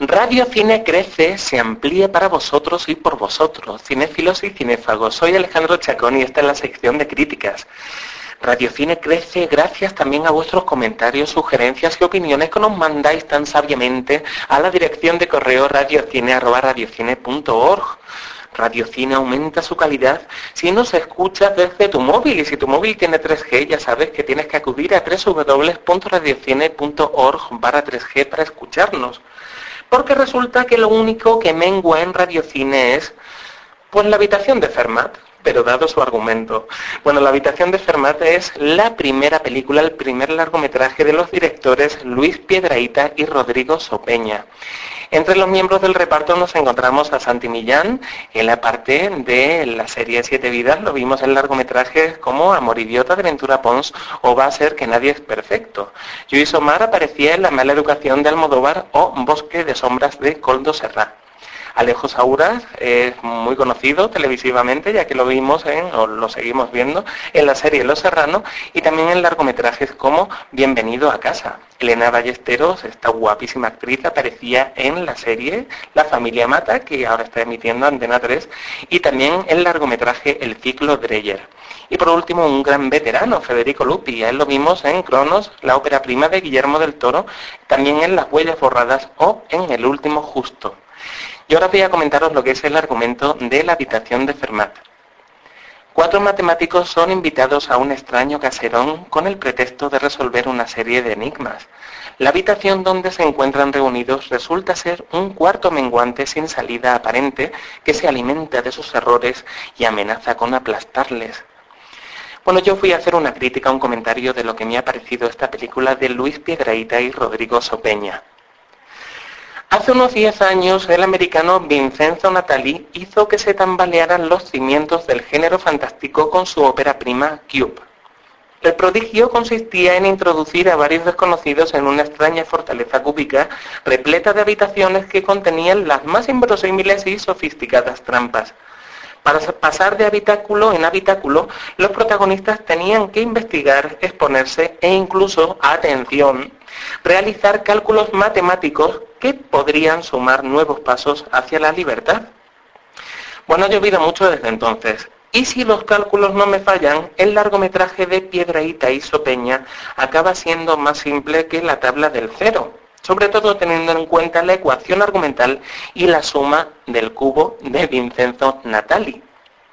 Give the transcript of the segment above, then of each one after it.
Radio Cine crece, se amplíe para vosotros y por vosotros, cinéfilos y cinéfagos. Soy Alejandro Chacón y esta es la sección de críticas. Radio Cine crece gracias también a vuestros comentarios, sugerencias y opiniones que nos mandáis tan sabiamente a la dirección de correo radiocine@radiocine.org. Radio Cine aumenta su calidad si nos escuchas desde tu móvil, y si tu móvil tiene 3G ya sabes que tienes que acudir a www.radiocine.org/3G para escucharnos. Porque resulta que lo único que mengua en Radio Cine es, pues, la habitación de Fermat, pero dado su argumento. Bueno, la habitación de Fermat es la primera película, el primer largometraje de los directores Luis Piedrahita y Rodrigo Sopeña. Entre los miembros del reparto nos encontramos a Santi Millán, en la parte de la serie Siete Vidas lo vimos en largometrajes como Amor Idiota de Ventura Pons o Va a ser que nadie es perfecto. Lluís Omar aparecía en La mala educación de Almodóvar o Bosque de sombras de Koldo Serra. Alejo Saura es muy conocido televisivamente, ya que lo vimos o lo seguimos viendo en la serie Los Serrano y también en largometrajes como Bienvenido a casa. Elena Ballesteros, esta guapísima actriz, aparecía en la serie La familia Mata, que ahora está emitiendo Antena 3, y también en el largometraje El ciclo Dreyer. Y por último, un gran veterano, Federico Lupi. A él lo vimos en Cronos, la ópera prima de Guillermo del Toro, también en Las huellas borradas o en El último justo. Y ahora voy a comentaros lo que es el argumento de La habitación de Fermat. 4 matemáticos son invitados a un extraño caserón con el pretexto de resolver una serie de enigmas. La habitación donde se encuentran reunidos resulta ser un cuarto menguante sin salida aparente que se alimenta de sus errores y amenaza con aplastarles. Bueno, yo fui a hacer una crítica, un comentario de lo que me ha parecido esta película de Luis Piedrahita y Rodrigo Sopeña. Hace unos 10 años, el americano Vincenzo Natali hizo que se tambalearan los cimientos del género fantástico con su ópera prima Cube. El prodigio consistía en introducir a varios desconocidos en una extraña fortaleza cúbica repleta de habitaciones que contenían las más inverosímiles y sofisticadas trampas. Para pasar de habitáculo en habitáculo, los protagonistas tenían que investigar, exponerse e incluso, atención, realizar cálculos matemáticos que podrían sumar nuevos pasos hacia la libertad. Bueno, ha llovido mucho desde entonces, y si los cálculos no me fallan, el largometraje de Piedrahita y Sopeña acaba siendo más simple que la tabla del cero, sobre todo teniendo en cuenta la ecuación argumental y la suma del cubo de Vincenzo Natali.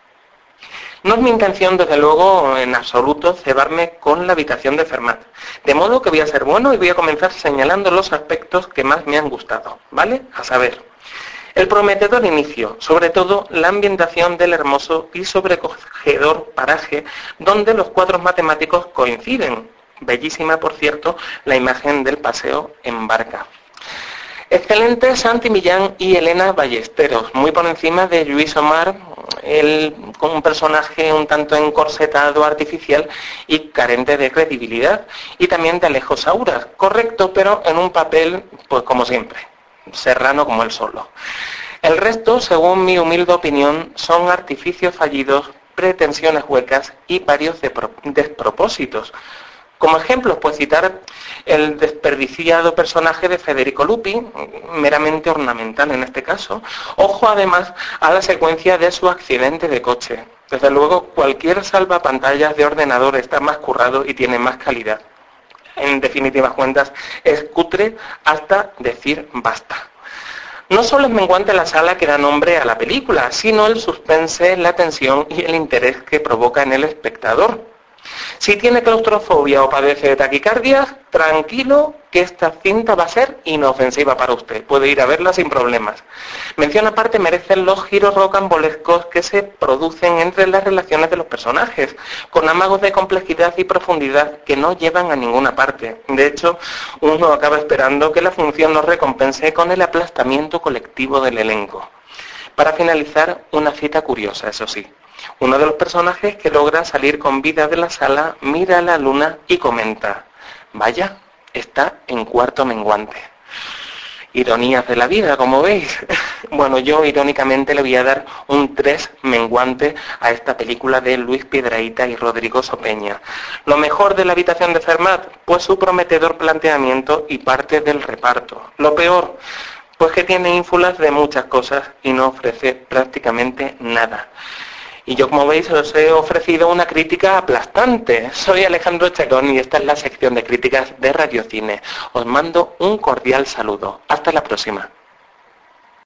No es mi intención, desde luego, en absoluto, cebarme con La habitación de Fermat. De modo que voy a ser bueno y voy a comenzar señalando los aspectos que más me han gustado, ¿vale? A saber, el prometedor inicio, sobre todo la ambientación del hermoso y sobrecogedor paraje donde los cuadros matemáticos coinciden. Bellísima, por cierto, la imagen del paseo en barca. Excelente Santi Millán y Elena Ballesteros, muy por encima de Lluís Omar, él con un personaje un tanto encorsetado, artificial y carente de credibilidad, y también de Alejo Saura, correcto, pero en un papel, pues como siempre, serrano como él solo. El resto, según mi humilde opinión, son artificios fallidos, pretensiones huecas y varios despropósitos. Como ejemplos, pues citar el desperdiciado personaje de Federico Lupi, meramente ornamental en este caso. Ojo además a la secuencia de su accidente de coche. Desde luego, cualquier salvapantallas de ordenador está más currado y tiene más calidad. En definitivas cuentas, es cutre hasta decir basta. No solo es menguante la sala que da nombre a la película, sino el suspense, la tensión y el interés que provoca en el espectador. Si tiene claustrofobia o padece de taquicardia, tranquilo que esta cinta va a ser inofensiva para usted. Puede ir a verla sin problemas. Mención aparte merecen los giros rocambolescos que se producen entre las relaciones de los personajes, con amagos de complejidad y profundidad que no llevan a ninguna parte. De hecho, uno acaba esperando que la función nos recompense con el aplastamiento colectivo del elenco. Para finalizar, una cita curiosa, eso sí. Uno de los personajes que logra salir con vida de la sala mira a la luna y comenta: vaya, está en cuarto menguante. Ironías de la vida, como veis. Bueno, yo irónicamente le voy a dar un 3 menguante a esta película de Luis Piedrahita y Rodrigo Sopeña. Lo mejor de La habitación de Fermat, pues su prometedor planteamiento y parte del reparto. Lo peor, Pues que tiene ínfulas de muchas cosas y no ofrece prácticamente nada. Y yo, como veis, os he ofrecido una crítica aplastante. Soy Alejandro Chacón y esta es la sección de críticas de Radiocine. Os mando un cordial saludo. Hasta la próxima.